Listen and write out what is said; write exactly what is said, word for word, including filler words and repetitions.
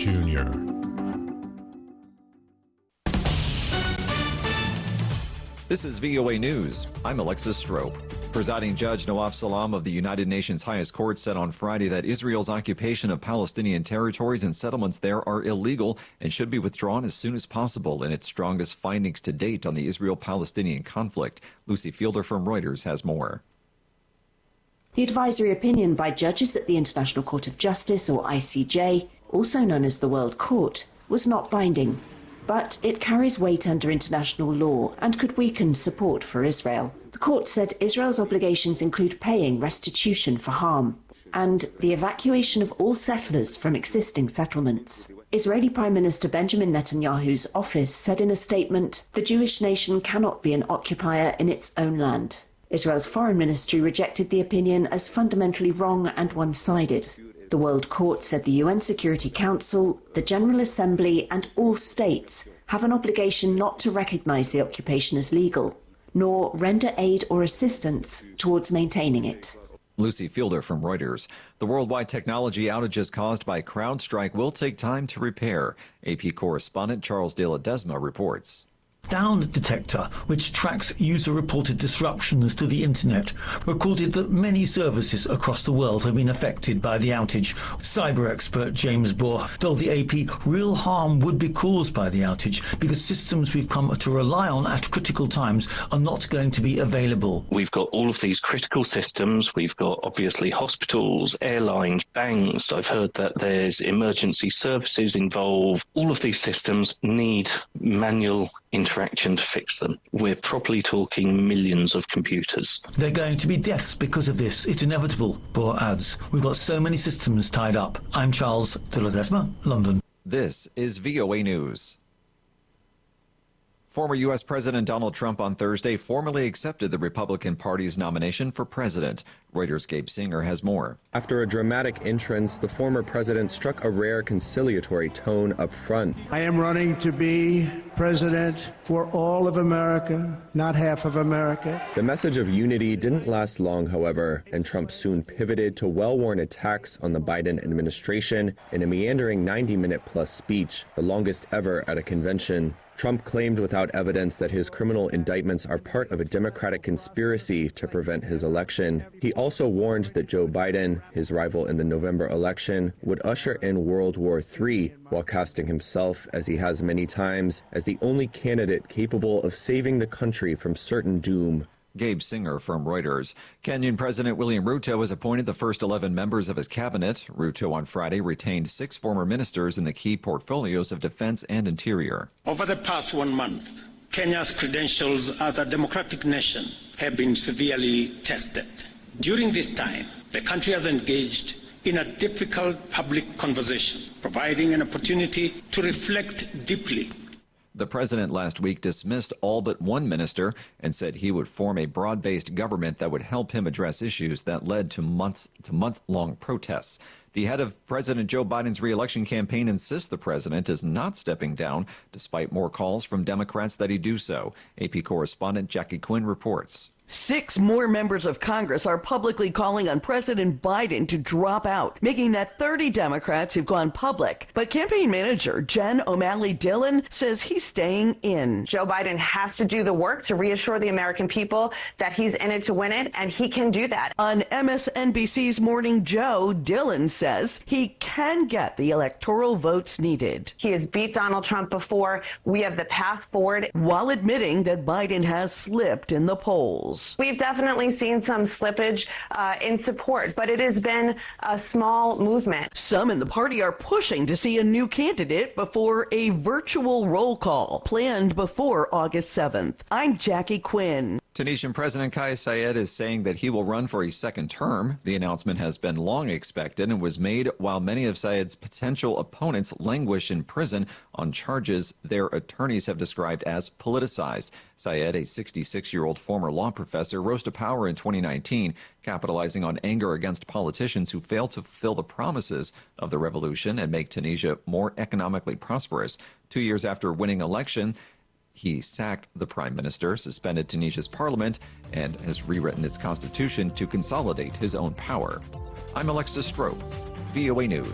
Junior This is V O A News. I'm Alexis Strope. Presiding Judge Nawaf Salam of the United Nations highest court said on Friday that Israel's occupation of Palestinian territories and settlements there are illegal and should be withdrawn as soon as possible in its strongest findings to date on the Israel-Palestinian conflict. Lucy Fielder from Reuters has more. The advisory opinion by judges at the International Court of Justice, or I C J, also known as the World Court, was not binding. But it carries weight under international law and could weaken support for Israel. The court said Israel's obligations include paying restitution for harm and the evacuation of all settlers from existing settlements. Israeli Prime Minister Benjamin Netanyahu's office said in a statement, the Jewish nation cannot be an occupier in its own land. Israel's foreign ministry rejected the opinion as fundamentally wrong and one-sided. The World Court said the U N Security Council, the General Assembly and all states have an obligation not to recognize the occupation as legal, nor render aid or assistance towards maintaining it. Lucy Fielder from Reuters. The worldwide technology outages caused by CrowdStrike will take time to repair. A P correspondent Charles De La Desma reports. Down Detector, which tracks user-reported disruptions to the internet, recorded that many services across the world have been affected by the outage. Cyber expert James Bohr told the A P real harm would be caused by the outage because systems we've come to rely on at critical times are not going to be available. We've got all of these critical systems. We've got obviously hospitals, airlines, banks. I've heard that there's emergency services involved. All of these systems need manual interaction. interaction to fix them. We're probably talking millions of computers. There are going to be deaths because of this. It's inevitable, Bohr adds. We've got so many systems tied up. I'm Charles De La Desma, London. This is V O A News. Former U S President Donald Trump on Thursday formally accepted the Republican Party's nomination for president. Reuters' Gabe Singer has more. After a dramatic entrance, the former president struck a rare conciliatory tone up front. I am running to be president for all of America, not half of America. The message of unity didn't last long, however, and Trump soon pivoted to well-worn attacks on the Biden administration in a meandering ninety-minute-plus speech, the longest ever at a convention. Trump claimed without evidence that his criminal indictments are part of a Democratic conspiracy to prevent his election. He also warned that Joe Biden, his rival in the November election, would usher in World War Three, while casting himself, as he has many times, as the only candidate capable of saving the country from certain doom. Gabe Singer from Reuters. Kenyan President William Ruto has appointed the first eleven members of his cabinet. Ruto on Friday retained six former ministers in the key portfolios of defense and interior. Over the past one month, Kenya's credentials as a democratic nation have been severely tested. During this time, the country has engaged in a difficult public conversation, providing an opportunity to reflect deeply. The president last week dismissed all but one minister and said he would form a broad-based government that would help him address issues that led to months to month-long protests. The head of President Joe Biden's re-election campaign insists the president is not stepping down, despite more calls from Democrats that he do so. A P correspondent Jackie Quinn reports. Six more members of Congress are publicly calling on President Biden to drop out, making that thirty Democrats who've gone public. But campaign manager Jen O'Malley Dillon says he's staying in. Joe Biden has to do the work to reassure the American people that he's in it to win it, and he can do that. On M S N B C's Morning Joe, Dillon says he can get the electoral votes needed. He has beat Donald Trump before. We have the path forward. While admitting that Biden has slipped in the polls. We've definitely seen some slippage uh, in support, but it has been a small movement. Some in the party are pushing to see a new candidate before a virtual roll call planned before August seventh. I'm Jackie Quinn. Tunisian President Kais Saied is saying that he will run for a second term. The announcement has been long expected and was made while many of Saied's potential opponents languish in prison on charges their attorneys have described as politicized. Saied, a sixty-six-year-old former law professor, rose to power in twenty nineteen, capitalizing on anger against politicians who failed to fulfill the promises of the revolution and make Tunisia more economically prosperous. Two years after winning election, he sacked the prime minister, suspended Tunisia's parliament, and has rewritten its constitution to consolidate his own power. I'm Alexis Strope, V O A News.